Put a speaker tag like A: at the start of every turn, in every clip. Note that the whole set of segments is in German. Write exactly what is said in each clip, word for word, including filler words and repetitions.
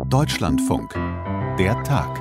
A: Deutschlandfunk. Der Tag.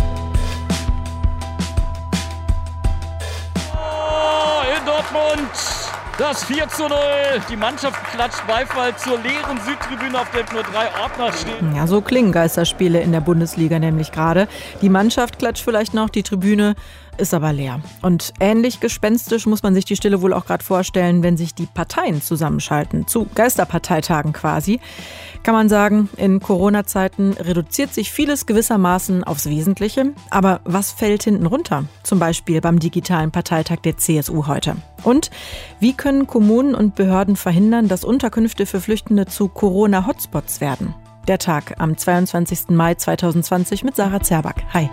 B: Oh, in Dortmund das vier zu null. Die Mannschaft klatscht Beifall zur leeren Südtribüne, auf der nur drei Ordner stehen.
C: Ja, so klingen Geisterspiele in der Bundesliga nämlich gerade. Die Mannschaft klatscht vielleicht noch, die Tribüne ist aber leer. Und ähnlich gespenstisch muss man sich die Stille wohl auch gerade vorstellen, wenn sich die Parteien zusammenschalten, zu Geisterparteitagen quasi. Kann man sagen, in Corona-Zeiten reduziert sich vieles gewissermaßen aufs Wesentliche. Aber was fällt hinten runter? Zum Beispiel beim digitalen Parteitag der C S U heute. Und wie können Kommunen und Behörden verhindern, dass Unterkünfte für Flüchtende zu Corona-Hotspots werden? Der Tag am zweiundzwanzigsten Mai zweitausendzwanzig mit Sarah Zerback. Hi.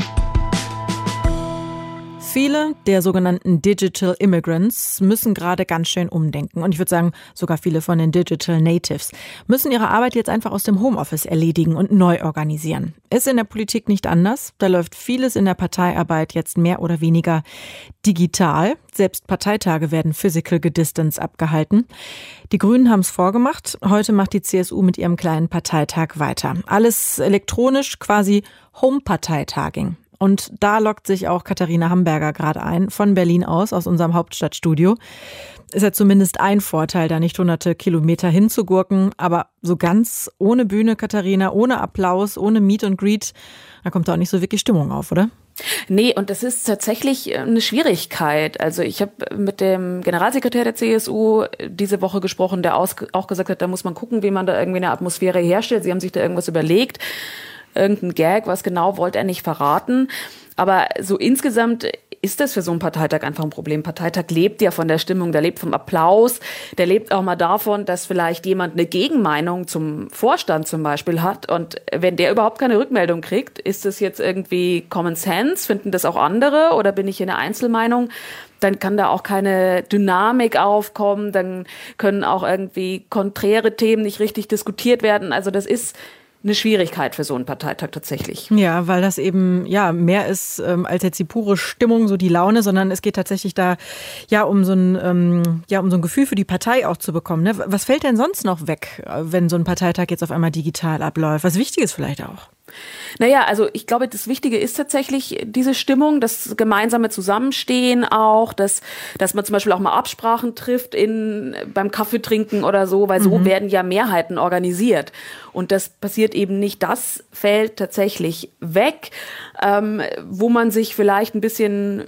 C: Viele der sogenannten Digital Immigrants müssen gerade ganz schön umdenken. Und ich würde sagen, sogar viele von den Digital Natives müssen ihre Arbeit jetzt einfach aus dem Homeoffice erledigen und neu organisieren. Ist in der Politik nicht anders. Da läuft vieles in der Parteiarbeit jetzt mehr oder weniger digital. Selbst Parteitage werden physical gedistance abgehalten. Die Grünen haben es vorgemacht. Heute macht die C S U mit ihrem kleinen Parteitag weiter. Alles elektronisch, quasi Home-Parteitaging. Und da lockt sich auch Katharina Hamburger gerade ein, von Berlin aus, aus unserem Hauptstadtstudio. Ist ja zumindest ein Vorteil, da nicht hunderte Kilometer hinzugurken. Aber so ganz ohne Bühne, Katharina, ohne Applaus, ohne Meet and Greet, da kommt da auch nicht so wirklich Stimmung auf, oder?
D: Nee, und das ist tatsächlich eine Schwierigkeit. Also ich habe mit dem Generalsekretär der C S U diese Woche gesprochen, der auch gesagt hat, da muss man gucken, wie man da irgendwie eine Atmosphäre herstellt. Sie haben sich da irgendwas überlegt. Irgendein Gag, was genau, wollte er nicht verraten. Aber so insgesamt ist das für so einen Parteitag einfach ein Problem. Parteitag lebt ja von der Stimmung, der lebt vom Applaus, der lebt auch mal davon, dass vielleicht jemand eine Gegenmeinung zum Vorstand zum Beispiel hat. Und wenn der überhaupt keine Rückmeldung kriegt, ist das jetzt irgendwie Common Sense? Finden das auch andere oder bin ich hier eine Einzelmeinung? Dann kann da auch keine Dynamik aufkommen, dann können auch irgendwie konträre Themen nicht richtig diskutiert werden. Also das ist eine Schwierigkeit für so einen Parteitag tatsächlich.
C: Ja, weil das eben ja mehr ist ähm, als jetzt die pure Stimmung, so die Laune, sondern es geht tatsächlich da ja um so ein ähm, ja um so ein Gefühl für die Partei auch zu bekommen. Ne? Was fällt denn sonst noch weg, wenn so ein Parteitag jetzt auf einmal digital abläuft? Was Wichtiges vielleicht auch?
D: Naja, also ich glaube, das Wichtige ist tatsächlich diese Stimmung, das gemeinsame Zusammenstehen auch, dass, dass man zum Beispiel auch mal Absprachen trifft in, beim Kaffeetrinken oder so, weil so mhm. werden ja Mehrheiten organisiert. Und das passiert eben nicht. Das fällt tatsächlich weg, ähm, wo man sich vielleicht ein bisschen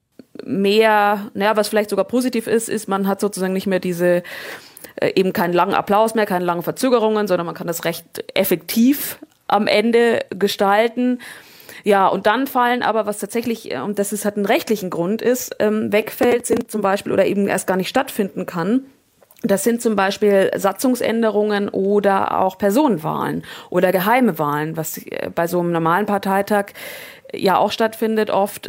D: mehr, naja, was vielleicht sogar positiv ist, ist, man hat sozusagen nicht mehr diese äh, eben keinen langen Applaus mehr, keine langen Verzögerungen, sondern man kann das recht effektiv am Ende gestalten. Ja, und dann fallen aber, was tatsächlich, und das ist, hat einen rechtlichen Grund ist, ähm, wegfällt, sind zum Beispiel oder eben erst gar nicht stattfinden kann. Das sind zum Beispiel Satzungsänderungen oder auch Personenwahlen oder geheime Wahlen, was bei so einem normalen Parteitag ja auch stattfindet oft.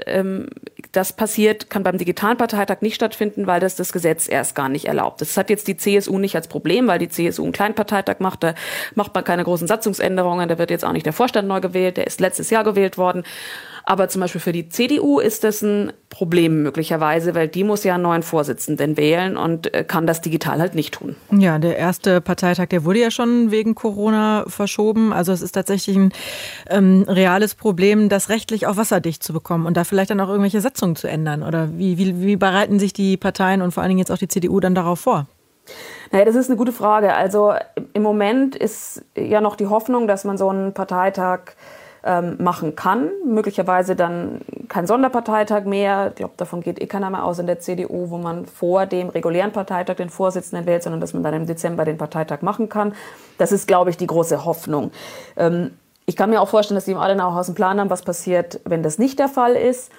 D: Das passiert, kann beim digitalen Parteitag nicht stattfinden, weil das das Gesetz erst gar nicht erlaubt. Das hat jetzt die C S U nicht als Problem, weil die C S U einen kleinen Parteitag macht. Da macht man keine großen Satzungsänderungen. Da wird jetzt auch nicht der Vorstand neu gewählt. Der ist letztes Jahr gewählt worden. Aber zum Beispiel für die C D U ist das ein Problem möglicherweise, weil die muss ja einen neuen Vorsitzenden wählen und kann das digital halt nicht tun.
C: Ja, der erste Parteitag, der wurde ja schon wegen Corona verschoben. Also es ist tatsächlich ein ähm, reales Problem, das rechtlich auch wasserdicht zu bekommen und da vielleicht dann auch irgendwelche Satzungen zu ändern. Oder wie, wie, wie bereiten sich die Parteien und vor allen Dingen jetzt auch die C D U dann darauf vor?
D: Naja, das ist eine gute Frage. Also im Moment ist ja noch die Hoffnung, dass man so einen Parteitag ähm, machen kann. Möglicherweise dann kein Sonderparteitag mehr. Ich glaube, davon geht eh keiner mehr aus in der C D U, wo man vor dem regulären Parteitag den Vorsitzenden wählt, sondern dass man dann im Dezember den Parteitag machen kann. Das ist, glaube ich, die große Hoffnung. Ähm, ich kann mir auch vorstellen, dass die im Adenauer Haus einen Plan haben, was passiert, wenn das nicht der Fall ist.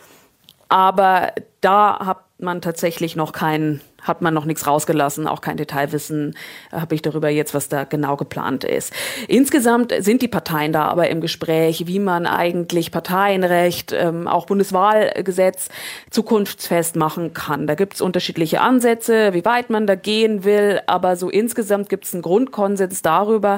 D: Aber da hat man tatsächlich noch keinen, hat man noch nichts rausgelassen, auch kein Detailwissen habe ich darüber jetzt, was da genau geplant ist. Insgesamt sind die Parteien da aber im Gespräch, wie man eigentlich Parteienrecht, ähm, auch Bundeswahlgesetz zukunftsfest machen kann. Da gibt es unterschiedliche Ansätze, wie weit man da gehen will, aber so insgesamt gibt es einen Grundkonsens darüber,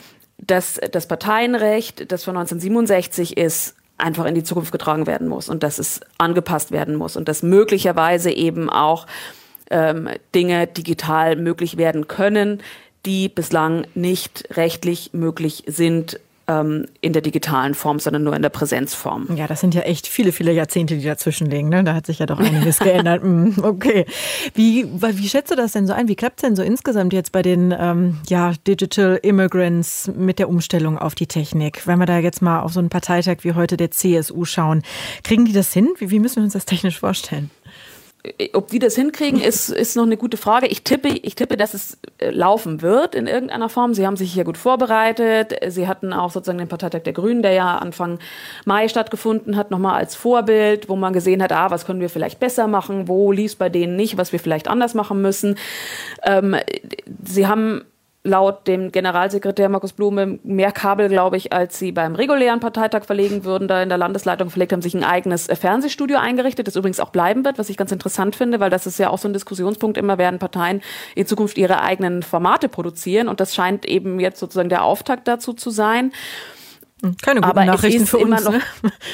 D: dass das Parteienrecht, das von neunzehnhundertsiebenundsechzig ist, einfach in die Zukunft getragen werden muss und dass es angepasst werden muss und dass möglicherweise eben auch ähm, Dinge digital möglich werden können, die bislang nicht rechtlich möglich sind ähm, in der digitalen Form, sondern nur in der Präsenzform.
C: Ja, das sind ja echt viele, viele Jahrzehnte, die dazwischen liegen. Ne? Da hat sich ja doch einiges geändert. Okay. Wie, wie schätzt du das denn so ein? Wie klappt es denn so insgesamt jetzt bei den ähm, ja, Digital Immigrants mit der Umstellung auf die Technik? Wenn wir da jetzt mal auf so einen Parteitag wie heute der C S U schauen, kriegen die das hin? Wie, wie müssen wir uns das technisch vorstellen?
D: Ob die das hinkriegen, ist, ist noch eine gute Frage. Ich tippe, ich tippe, dass es laufen wird in irgendeiner Form. Sie haben sich hier gut vorbereitet. Sie hatten auch sozusagen den Parteitag der Grünen, der ja Anfang Mai stattgefunden hat, nochmal als Vorbild, wo man gesehen hat, ah, was können wir vielleicht besser machen, wo lief es bei denen nicht, was wir vielleicht anders machen müssen. Ähm, sie haben laut dem Generalsekretär Markus Blume mehr Kabel, glaube ich, als sie beim regulären Parteitag verlegen würden, da in der Landesleitung verlegt haben, sich ein eigenes Fernsehstudio eingerichtet, das übrigens auch bleiben wird, was ich ganz interessant finde, weil das ist ja auch so ein Diskussionspunkt, immer werden Parteien in Zukunft ihre eigenen Formate produzieren und das scheint eben jetzt sozusagen der Auftakt dazu zu sein.
C: Keine guten
D: Aber
C: Nachrichten für uns.
D: Noch,
C: ne?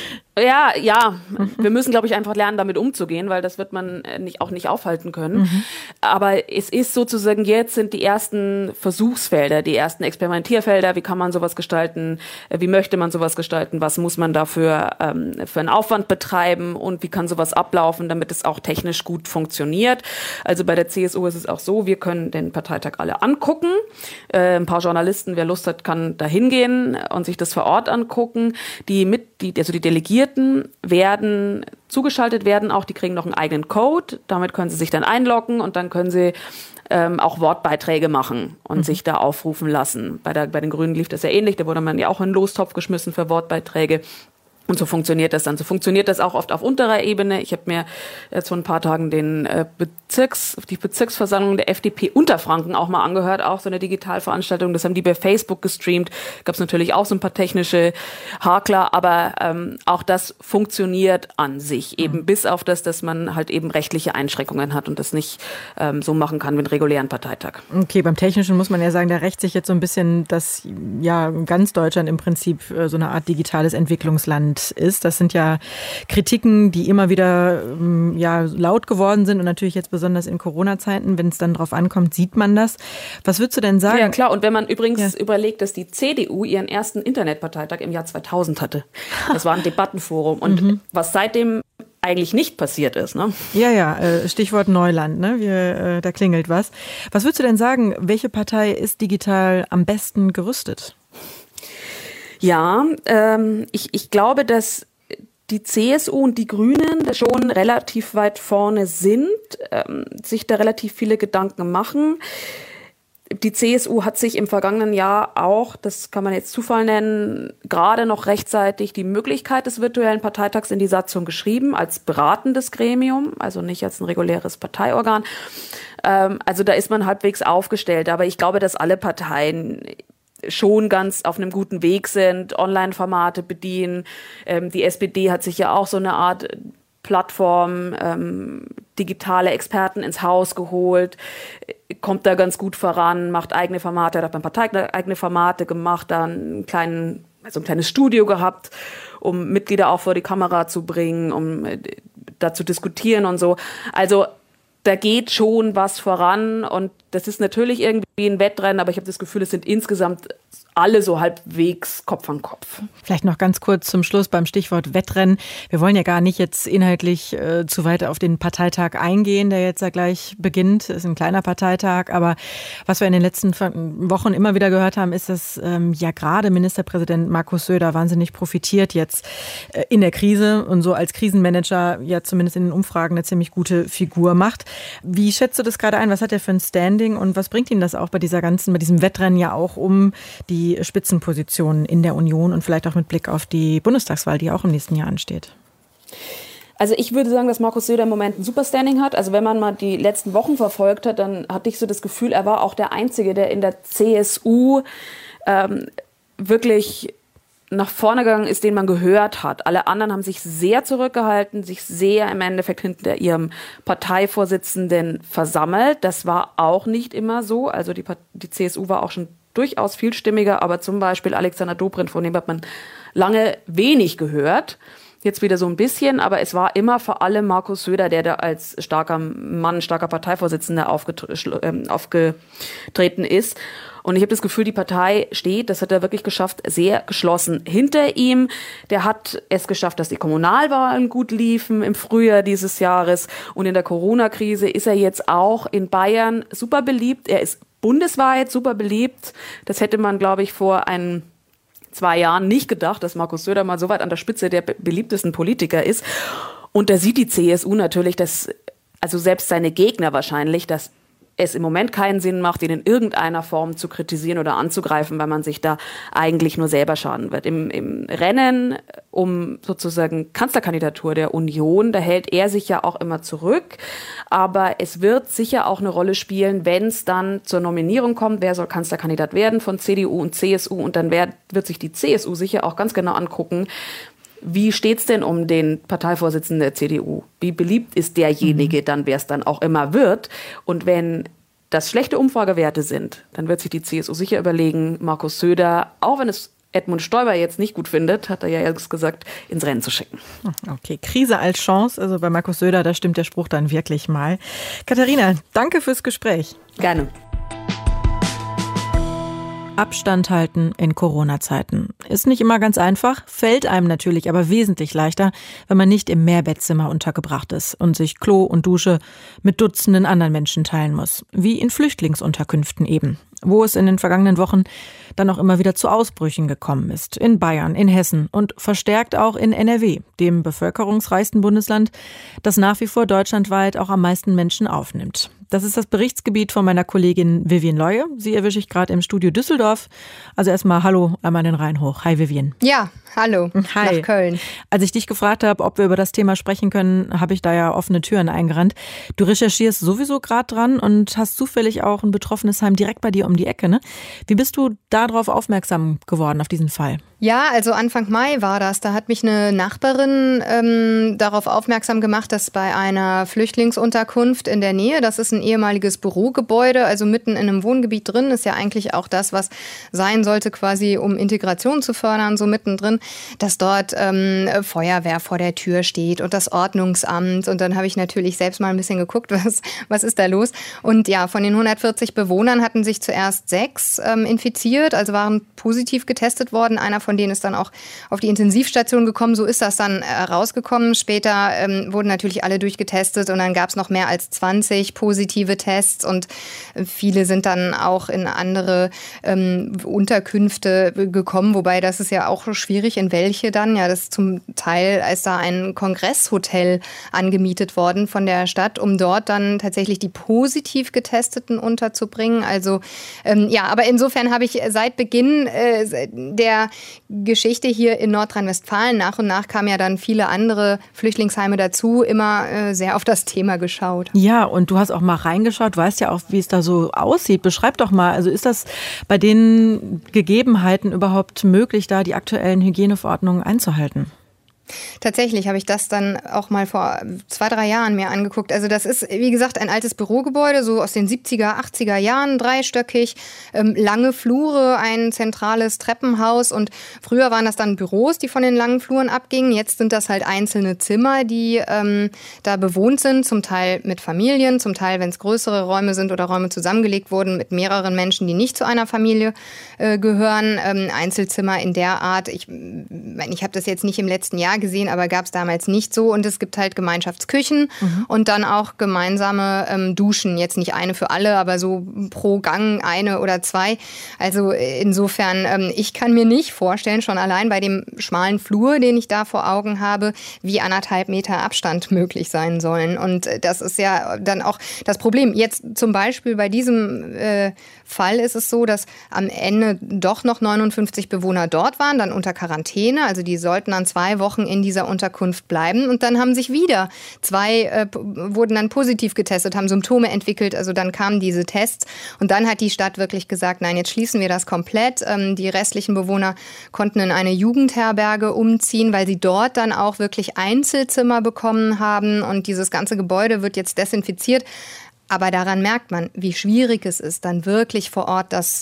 D: Ja, ja. Wir müssen, glaube ich, einfach lernen, damit umzugehen, weil das wird man nicht, auch nicht aufhalten können. Mhm. Aber es ist sozusagen, jetzt sind die ersten Versuchsfelder, die ersten Experimentierfelder. Wie kann man sowas gestalten? Wie möchte man sowas gestalten? Was muss man dafür ähm, für einen Aufwand betreiben? Und wie kann sowas ablaufen, damit es auch technisch gut funktioniert? Also bei der C S U ist es auch so, wir können den Parteitag alle angucken. Äh, ein paar Journalisten, wer Lust hat, kann da hingehen und sich das vor Ort angucken. Die mit, die, also die Delegierten werden zugeschaltet werden auch, die kriegen noch einen eigenen Code, damit können sie sich dann einloggen und dann können sie ähm, auch Wortbeiträge machen und mhm. sich da aufrufen lassen. Bei, der, bei den Grünen lief das ja ähnlich, da wurde man ja auch in einen Lostopf geschmissen für Wortbeiträge. Und so funktioniert das dann. So funktioniert das auch oft auf unterer Ebene. Ich habe mir jetzt vor ein paar Tagen den äh, Bezirks, die Bezirksversammlung der F D P Unterfranken auch mal angehört, auch so eine Digitalveranstaltung. Das haben die bei Facebook gestreamt. Gab es natürlich auch so ein paar technische Hakler, aber ähm, auch das funktioniert an sich. Eben mhm. bis auf das, dass man halt eben rechtliche Einschränkungen hat und das nicht ähm, so machen kann wie einen regulären Parteitag.
C: Okay, beim Technischen muss man ja sagen, da rächt sich jetzt so ein bisschen, dass ja ganz Deutschland im Prinzip äh, so eine Art digitales Entwicklungsland ist. Das sind ja Kritiken, die immer wieder ja, laut geworden sind und natürlich jetzt besonders in Corona-Zeiten, wenn es dann drauf ankommt, sieht man das. Was würdest du denn sagen?
D: Ja klar, und wenn man übrigens ja. überlegt, dass die C D U ihren ersten Internetparteitag im Jahr zweitausend hatte. Das war ein Debattenforum und mhm. was seitdem eigentlich nicht passiert ist. Ne?
C: Ja, ja, Stichwort Neuland, ne? Wir, da klingelt was. Was würdest du denn sagen, welche Partei ist digital am besten gerüstet?
D: Ja, ähm, ich, ich glaube, dass die C S U und die Grünen schon relativ weit vorne sind, ähm, sich da relativ viele Gedanken machen. Die C S U hat sich im vergangenen Jahr auch, das kann man jetzt Zufall nennen, gerade noch rechtzeitig die Möglichkeit des virtuellen Parteitags in die Satzung geschrieben, als beratendes Gremium, also nicht als ein reguläres Parteiorgan. Ähm, also da ist man halbwegs aufgestellt, aber ich glaube, dass alle Parteien schon ganz auf einem guten Weg sind, Online-Formate bedienen. Ähm, die S P D hat sich ja auch so eine Art Plattform, ähm, digitale Experten ins Haus geholt, kommt da ganz gut voran, macht eigene Formate, hat beim Partei eigene Formate gemacht, dann einen kleinen, also ein kleines Studio gehabt, um Mitglieder auch vor die Kamera zu bringen, um äh, da zu diskutieren und so. Also da geht schon was voran und das ist natürlich irgendwie ein Wettrennen, aber ich habe das Gefühl, es sind insgesamt alle so halbwegs Kopf an Kopf.
C: Vielleicht noch ganz kurz zum Schluss beim Stichwort Wettrennen. Wir wollen ja gar nicht jetzt inhaltlich äh, zu weit auf den Parteitag eingehen, der jetzt ja gleich beginnt. Das ist ein kleiner Parteitag, aber was wir in den letzten Wochen immer wieder gehört haben, ist, dass ähm, ja gerade Ministerpräsident Markus Söder wahnsinnig profitiert jetzt äh, in der Krise und so als Krisenmanager ja zumindest in den Umfragen eine ziemlich gute Figur macht. Wie schätzt du das gerade ein? Was hat er für ein Standing und was bringt ihm das auch bei dieser ganzen, bei diesem Wettrennen ja auch um die Spitzenpositionen in der Union und vielleicht auch mit Blick auf die Bundestagswahl, die auch im nächsten Jahr ansteht?
D: Also ich würde sagen, dass Markus Söder im Moment ein Superstanding hat. Also wenn man mal die letzten Wochen verfolgt hat, dann hatte ich so das Gefühl, er war auch der Einzige, der in der C S U ähm, wirklich nach vorne gegangen ist, den man gehört hat. Alle anderen haben sich sehr zurückgehalten, sich sehr im Endeffekt hinter ihrem Parteivorsitzenden versammelt. Das war auch nicht immer so. Also die, die C S U war auch schon durchaus vielstimmiger, aber zum Beispiel Alexander Dobrindt, von dem hat man lange wenig gehört. jetzt wieder so ein bisschen, aber es war immer vor allem Markus Söder, der da als starker Mann, starker Parteivorsitzender aufgetre- äh, aufgetreten ist. Und ich habe das Gefühl, die Partei steht, das hat er wirklich geschafft, sehr geschlossen hinter ihm. Der hat es geschafft, dass die Kommunalwahlen gut liefen im Frühjahr dieses Jahres. Und in der Corona-Krise ist er jetzt auch in Bayern super beliebt. Er ist bundesweit super beliebt. Das hätte man, glaube ich, vor ein, zwei Jahren nicht gedacht, dass Markus Söder mal so weit an der Spitze der be- beliebtesten Politiker ist. Und da sieht die C S U natürlich, dass, also selbst seine Gegner wahrscheinlich, dass es im Moment keinen Sinn macht, ihn in irgendeiner Form zu kritisieren oder anzugreifen, weil man sich da eigentlich nur selber schaden wird. Im, im Rennen um sozusagen Kanzlerkandidatur der Union, da hält er sich ja auch immer zurück. Aber es wird sicher auch eine Rolle spielen, wenn es dann zur Nominierung kommt, wer soll Kanzlerkandidat werden von C D U und C S U. Und dann wird, wird sich die C S U sicher auch ganz genau angucken, wie steht's denn um den Parteivorsitzenden der C D U? Wie beliebt ist derjenige dann, wer es dann auch immer wird? Und wenn das schlechte Umfragewerte sind, dann wird sich die C S U sicher überlegen, Markus Söder, auch wenn es Edmund Stoiber jetzt nicht gut findet, hat er ja jetzt gesagt, ins Rennen zu schicken.
C: Okay, Krise als Chance. Also bei Markus Söder, da stimmt der Spruch dann wirklich mal. Katharina, danke fürs Gespräch.
D: Gerne.
C: Abstand halten in Corona-Zeiten. Ist nicht immer ganz einfach, fällt einem natürlich aber wesentlich leichter, wenn man nicht im Mehrbettzimmer untergebracht ist und sich Klo und Dusche mit Dutzenden anderen Menschen teilen muss. Wie in Flüchtlingsunterkünften eben, wo es in den vergangenen Wochen dann auch immer wieder zu Ausbrüchen gekommen ist. In Bayern, in Hessen und verstärkt auch in N R W, dem bevölkerungsreichsten Bundesland, das nach wie vor deutschlandweit auch am meisten Menschen aufnimmt. Das ist das Berichtsgebiet von meiner Kollegin Vivian Leue. Sie erwische ich gerade im Studio Düsseldorf. Also erstmal hallo, einmal den Rhein hoch. Hi Vivian.
E: Ja, hallo.
C: Hi.
E: Nach Köln.
C: Als ich dich gefragt habe, ob wir über das Thema sprechen können, habe ich da ja offene Türen eingerannt. Du recherchierst sowieso gerade dran und hast zufällig auch ein betroffenes Heim direkt bei dir um die Ecke, ne? Wie bist du darauf aufmerksam geworden, auf diesen Fall?
E: Ja, also Anfang Mai war das. Da hat mich eine Nachbarin ähm, darauf aufmerksam gemacht, dass bei einer Flüchtlingsunterkunft in der Nähe, das ist ein ehemaliges Bürogebäude, also mitten in einem Wohngebiet drin, ist ja eigentlich auch das, was sein sollte, quasi um Integration zu fördern, so mittendrin, dass dort ähm, Feuerwehr vor der Tür steht und das Ordnungsamt. Und dann habe ich natürlich selbst mal ein bisschen geguckt, was, was ist da los. Und ja, von den hundertvierzig Bewohnern hatten sich zuerst sechs ähm, infiziert, also waren positiv getestet worden. Einer von denen ist dann auch auf die Intensivstation gekommen. So ist das dann rausgekommen. Später ähm, wurden natürlich alle durchgetestet und dann gab es noch mehr als zwanzig positive Tests und viele sind dann auch in andere ähm, Unterkünfte gekommen, wobei das ist ja auch schwierig, in welche dann. Ja, das zum Teil ist da ein Kongresshotel angemietet worden von der Stadt, um dort dann tatsächlich die positiv Getesteten unterzubringen. Also ähm, ja, aber insofern habe ich seit Beginn äh, der Geschichte hier in Nordrhein-Westfalen, nach und nach kamen ja dann viele andere Flüchtlingsheime dazu, immer äh, sehr auf das Thema geschaut.
C: Ja, und du hast auch mal reingeschaut, weißt ja auch, wie es da so aussieht. Beschreib doch mal, also ist das bei den Gegebenheiten überhaupt möglich, da die aktuellen Hygieneverordnungen einzuhalten?
E: Tatsächlich habe ich das dann auch mal vor zwei, drei Jahren mir angeguckt. Also das ist, wie gesagt, ein altes Bürogebäude, so aus den siebziger, achtziger Jahren, dreistöckig, ähm, lange Flure, ein zentrales Treppenhaus und früher waren das dann Büros, die von den langen Fluren abgingen. Jetzt sind das halt einzelne Zimmer, die ähm, da bewohnt sind, zum Teil mit Familien, zum Teil, wenn es größere Räume sind oder Räume zusammengelegt wurden mit mehreren Menschen, die nicht zu einer Familie äh, gehören. Ähm, Einzelzimmer in der Art. Ich, ich habe das jetzt nicht im letzten Jahr gesehen, aber gab es damals nicht so. Und es gibt halt Gemeinschaftsküchen mhm. und dann auch gemeinsame ähm, Duschen. Jetzt nicht eine für alle, aber so pro Gang eine oder zwei. Also insofern, ähm, ich kann mir nicht vorstellen, schon allein bei dem schmalen Flur, den ich da vor Augen habe, wie anderthalb Meter Abstand möglich sein sollen. Und das ist ja dann auch das Problem. Jetzt zum Beispiel bei diesem äh, Fall ist es so, dass am Ende doch noch neunundfünfzig Bewohner dort waren, dann unter Quarantäne. Also die sollten dann zwei Wochen in dieser Unterkunft bleiben. Und dann haben sich wieder zwei, äh, wurden dann positiv getestet, haben Symptome entwickelt. Also dann kamen diese Tests. Und dann hat die Stadt wirklich gesagt, nein, jetzt schließen wir das komplett. Ähm, die restlichen Bewohner konnten in eine Jugendherberge umziehen, weil sie dort dann auch wirklich Einzelzimmer bekommen haben. Und dieses ganze Gebäude wird jetzt desinfiziert. Aber daran merkt man, wie schwierig es ist, dann wirklich vor Ort das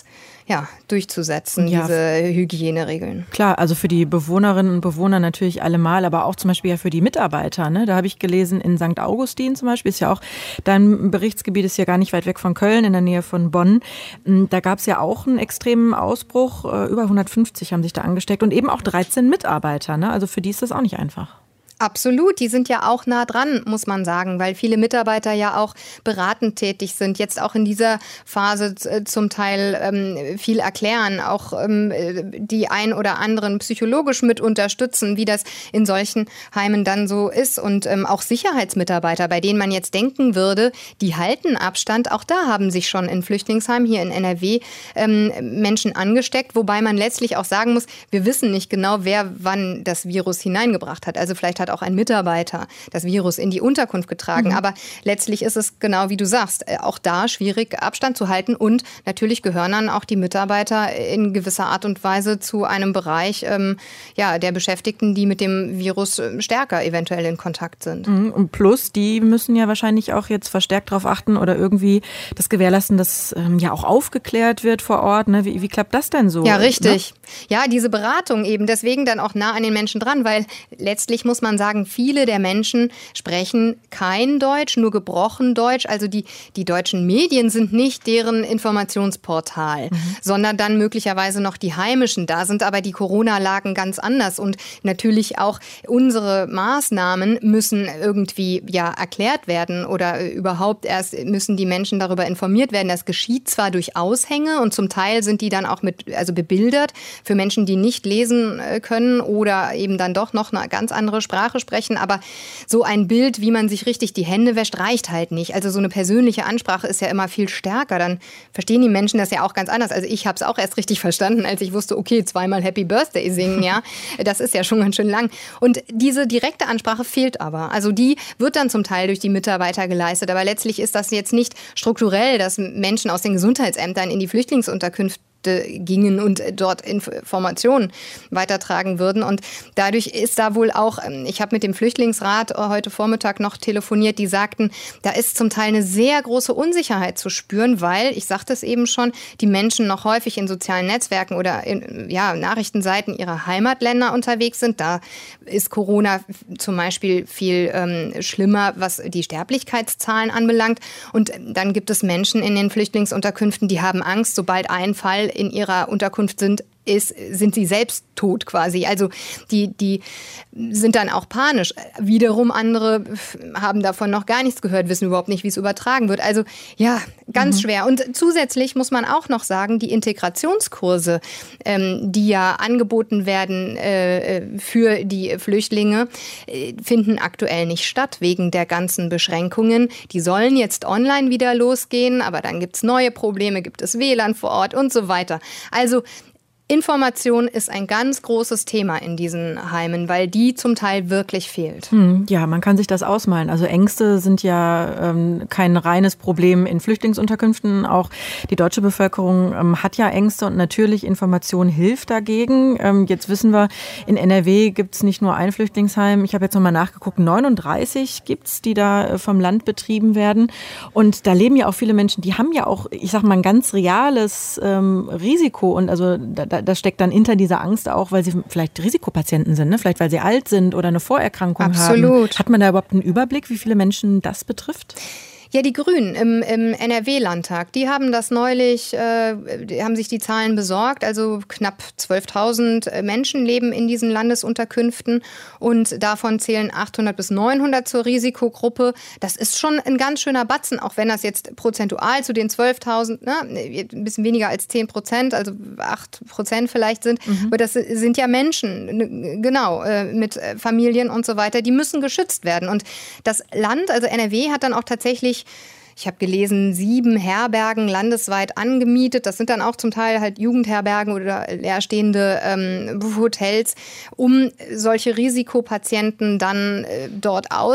E: ja, durchzusetzen,
C: ja,
E: diese Hygieneregeln.
C: Klar, also für die Bewohnerinnen und Bewohner natürlich allemal, aber auch zum Beispiel ja für die Mitarbeiter. Ne? Da habe ich gelesen, in Sankt Augustin zum Beispiel, ist ja auch, dein Berichtsgebiet ist ja gar nicht weit weg von Köln, in der Nähe von Bonn. Da gab es ja auch einen extremen Ausbruch, über hundertfünfzig haben sich da angesteckt und eben auch dreizehn Mitarbeiter. Ne? Also für die ist das auch nicht einfach.
E: Absolut, die sind ja auch nah dran, muss man sagen, weil viele Mitarbeiter ja auch beratend tätig sind, jetzt auch in dieser Phase zum Teil ähm, viel erklären, auch ähm, die ein oder anderen psychologisch mit unterstützen, wie das in solchen Heimen dann so ist. Und ähm, auch Sicherheitsmitarbeiter, bei denen man jetzt denken würde, die halten Abstand, auch da haben sich schon in Flüchtlingsheimen hier in N R W ähm, Menschen angesteckt, wobei man letztlich auch sagen muss, wir wissen nicht genau, wer wann das Virus hineingebracht hat. Also vielleicht hat auch ein Mitarbeiter das Virus in die Unterkunft getragen. Mhm. Aber letztlich ist es genau wie du sagst, auch da schwierig Abstand zu halten. Und natürlich gehören dann auch die Mitarbeiter in gewisser Art und Weise zu einem Bereich ähm, ja, der Beschäftigten, die mit dem Virus stärker eventuell in Kontakt sind.
C: Mhm. Und plus, die müssen ja wahrscheinlich auch jetzt verstärkt darauf achten oder irgendwie das gewährleisten, dass ähm, ja auch aufgeklärt wird vor Ort. Ne? Wie, wie klappt das denn so?
E: Ja, richtig. Ne? Ja, diese Beratung eben. Deswegen dann auch nah an den Menschen dran, weil letztlich muss man sagen, viele der Menschen sprechen kein Deutsch, nur gebrochen Deutsch. Also die, die deutschen Medien sind nicht deren Informationsportal, mhm. sondern dann möglicherweise noch die heimischen. Da sind aber die Corona-Lagen ganz anders. Und natürlich auch unsere Maßnahmen müssen irgendwie ja erklärt werden oder überhaupt erst müssen die Menschen darüber informiert werden. Das geschieht zwar durch Aushänge und zum Teil sind die dann auch mit, also bebildert für Menschen, die nicht lesen können oder eben dann doch noch eine ganz andere Sprache sprechen, aber so ein Bild, wie man sich richtig die Hände wäscht, reicht halt nicht. Also so eine persönliche Ansprache ist ja immer viel stärker. Dann verstehen die Menschen das ja auch ganz anders. Also ich habe es auch erst richtig verstanden, als ich wusste, okay, zweimal Happy Birthday singen, ja. Das ist ja schon ganz schön lang. Und diese direkte Ansprache fehlt aber. Also die wird dann zum Teil durch die Mitarbeiter geleistet. Aber letztlich ist das jetzt nicht strukturell, dass Menschen aus den Gesundheitsämtern in die Flüchtlingsunterkünfte gingen und dort Informationen weitertragen würden. Und dadurch ist da wohl auch, ich habe mit dem Flüchtlingsrat heute Vormittag noch telefoniert, die sagten, da ist zum Teil eine sehr große Unsicherheit zu spüren, weil, ich sagte es eben schon, die Menschen noch häufig in sozialen Netzwerken oder in ja, Nachrichtenseiten ihrer Heimatländer unterwegs sind. Da ist Corona zum Beispiel viel ähm, schlimmer, was die Sterblichkeitszahlen anbelangt. Und dann gibt es Menschen in den Flüchtlingsunterkünften, die haben Angst, sobald ein Fall in ihrer Unterkunft sind, ist, sind sie selbst tot quasi. Also die, die sind dann auch panisch. Wiederum andere haben davon noch gar nichts gehört, wissen überhaupt nicht, wie es übertragen wird. Also ja, ganz mhm. schwer. Und zusätzlich muss man auch noch sagen, die Integrationskurse, ähm, die ja angeboten werden äh, für die Flüchtlinge, äh, finden aktuell nicht statt, wegen der ganzen Beschränkungen. Die sollen jetzt online wieder losgehen, aber dann gibt es neue Probleme, gibt es W L A N vor Ort und so weiter. Also Information ist ein ganz großes Thema in diesen Heimen, weil die zum Teil wirklich fehlt.
C: Hm, ja, man kann sich das ausmalen. Also Ängste sind ja ähm, kein reines Problem in Flüchtlingsunterkünften. Auch die deutsche Bevölkerung ähm, hat ja Ängste und natürlich Information hilft dagegen. Ähm, jetzt wissen wir, in N R W gibt es nicht nur ein Flüchtlingsheim. Ich habe jetzt nochmal nachgeguckt, neununddreißig gibt es, die da vom Land betrieben werden. Und da leben ja auch viele Menschen, die haben ja auch, ich sag mal, ein ganz reales ähm, Risiko. Und also da Das steckt dann hinter dieser Angst auch, weil sie vielleicht Risikopatienten sind, ne? Vielleicht weil sie alt sind oder eine Vorerkrankung
E: Absolut.
C: haben. Hat man da überhaupt einen Überblick, wie viele Menschen das betrifft?
E: Ja, die Grünen im, im N R W-Landtag, die haben das neulich, äh, die haben sich die Zahlen besorgt. Also knapp zwölftausend Menschen leben in diesen Landesunterkünften und davon zählen achthundert bis neunhundert zur Risikogruppe. Das ist schon ein ganz schöner Batzen, auch wenn das jetzt prozentual zu den zwölftausend, ne, ein bisschen weniger als zehn Prozent, also acht Prozent vielleicht sind. Mhm. Aber das sind ja Menschen, genau, mit Familien und so weiter, die müssen geschützt werden. Und das Land, also N R W, hat dann auch tatsächlich, ich habe gelesen, sieben Herbergen landesweit angemietet. Das sind dann auch zum Teil halt Jugendherbergen oder leerstehende ähm, Hotels, um solche Risikopatienten dann äh, dort aus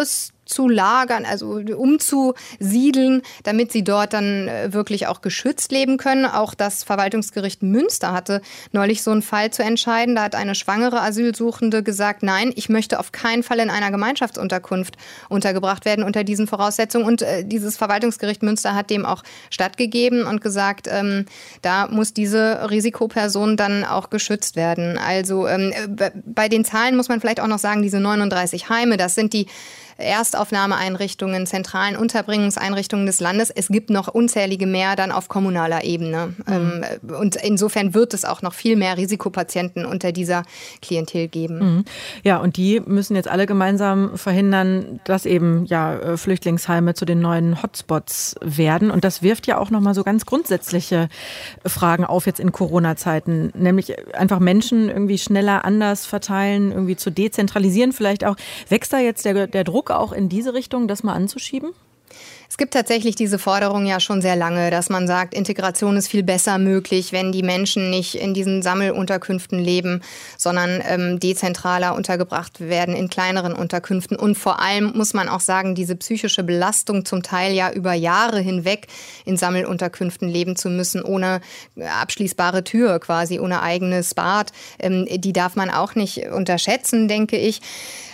E: abzulagern, also umzusiedeln, damit sie dort dann wirklich auch geschützt leben können. Auch das Verwaltungsgericht Münster hatte neulich so einen Fall zu entscheiden. Da hat eine schwangere Asylsuchende gesagt, nein, ich möchte auf keinen Fall in einer Gemeinschaftsunterkunft untergebracht werden unter diesen Voraussetzungen. Und äh, dieses Verwaltungsgericht Münster hat dem auch stattgegeben und gesagt, ähm, da muss diese Risikoperson dann auch geschützt werden. Also ähm, bei den Zahlen muss man vielleicht auch noch sagen, diese neununddreißig Heime, das sind die Erstaufnahmeeinrichtungen, zentralen Unterbringungseinrichtungen des Landes. Es gibt noch unzählige mehr dann auf kommunaler Ebene. Mhm. Und insofern wird es auch noch viel mehr Risikopatienten unter dieser Klientel geben.
C: Mhm. Ja, und die müssen jetzt alle gemeinsam verhindern, dass eben ja Flüchtlingsheime zu den neuen Hotspots werden. Und das wirft ja auch nochmal so ganz grundsätzliche Fragen auf jetzt in Corona-Zeiten. Nämlich einfach Menschen irgendwie schneller anders verteilen, irgendwie zu dezentralisieren vielleicht auch. Wächst da jetzt der, der Druck auch in diese Richtung, das mal anzuschieben?
E: Es gibt tatsächlich diese Forderung ja schon sehr lange, dass man sagt, Integration ist viel besser möglich, wenn die Menschen nicht in diesen Sammelunterkünften leben, sondern ähm, dezentraler untergebracht werden in kleineren Unterkünften. Und vor allem muss man auch sagen, diese psychische Belastung zum Teil ja über Jahre hinweg in Sammelunterkünften leben zu müssen, ohne abschließbare Tür quasi, ohne eigenes Bad, ähm, die darf man auch nicht unterschätzen, denke ich.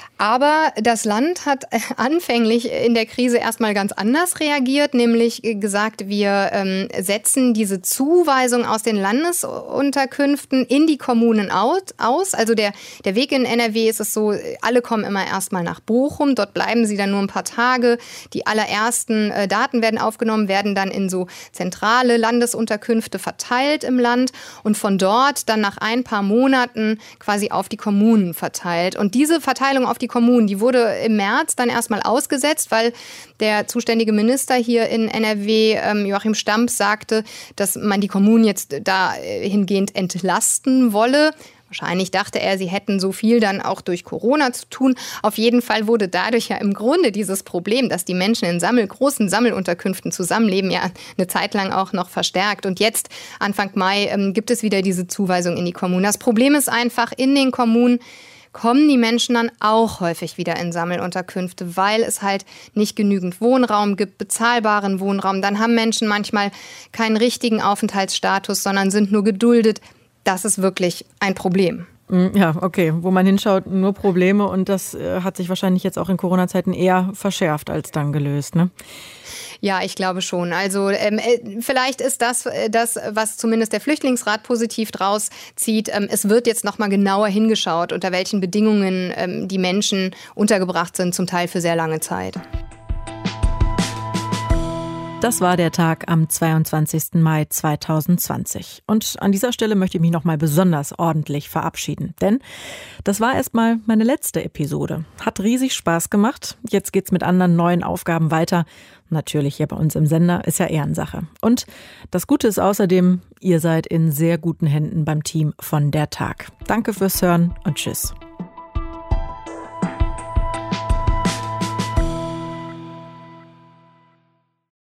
E: Aber das Land hat anfänglich in der Krise erstmal ganz anders reagiert, nämlich gesagt, wir ähm, setzen diese Zuweisung aus den Landesunterkünften in die Kommunen aus. Also der, der Weg in N R W ist es so, alle kommen immer erstmal nach Bochum, dort bleiben sie dann nur ein paar Tage. Die allerersten äh, Daten werden aufgenommen, werden dann in so zentrale Landesunterkünfte verteilt im Land und von dort dann nach ein paar Monaten quasi auf die Kommunen verteilt. Und diese Verteilung auf die Kommunen, die wurde im März dann erstmal ausgesetzt, weil der zuständige Minister hier in N R W, ähm, Joachim Stamps, sagte, dass man die Kommunen jetzt dahingehend entlasten wolle. Wahrscheinlich dachte er, sie hätten so viel dann auch durch Corona zu tun. Auf jeden Fall wurde dadurch ja im Grunde dieses Problem, dass die Menschen in Sammel, großen Sammelunterkünften zusammenleben, ja eine Zeit lang auch noch verstärkt. Und jetzt, Anfang Mai, ähm, gibt es wieder diese Zuweisung in die Kommunen. Das Problem ist einfach, in den Kommunen kommen die Menschen dann auch häufig wieder in Sammelunterkünfte, weil es halt nicht genügend Wohnraum gibt, bezahlbaren Wohnraum. Dann haben Menschen manchmal keinen richtigen Aufenthaltsstatus, sondern sind nur geduldet. Das ist wirklich ein Problem.
C: Ja, okay. Wo man hinschaut, nur Probleme. Und das äh, hat sich wahrscheinlich jetzt auch in Corona-Zeiten eher verschärft als dann gelöst, ne?
E: Ja, ich glaube schon. Also ähm, vielleicht ist das das, was zumindest der Flüchtlingsrat positiv draus zieht. Ähm, es wird jetzt noch mal genauer hingeschaut, unter welchen Bedingungen ähm, die Menschen untergebracht sind, zum Teil für sehr lange Zeit.
C: Das war der Tag am zweiundzwanzigsten Mai zweitausendzwanzig. Und an dieser Stelle möchte ich mich noch mal besonders ordentlich verabschieden. Denn das war erstmal meine letzte Episode. Hat riesig Spaß gemacht. Jetzt geht's mit anderen neuen Aufgaben weiter. Natürlich hier bei uns im Sender, ist ja Ehrensache. Und das Gute ist außerdem, ihr seid in sehr guten Händen beim Team von der Tag. Danke fürs Hören und tschüss.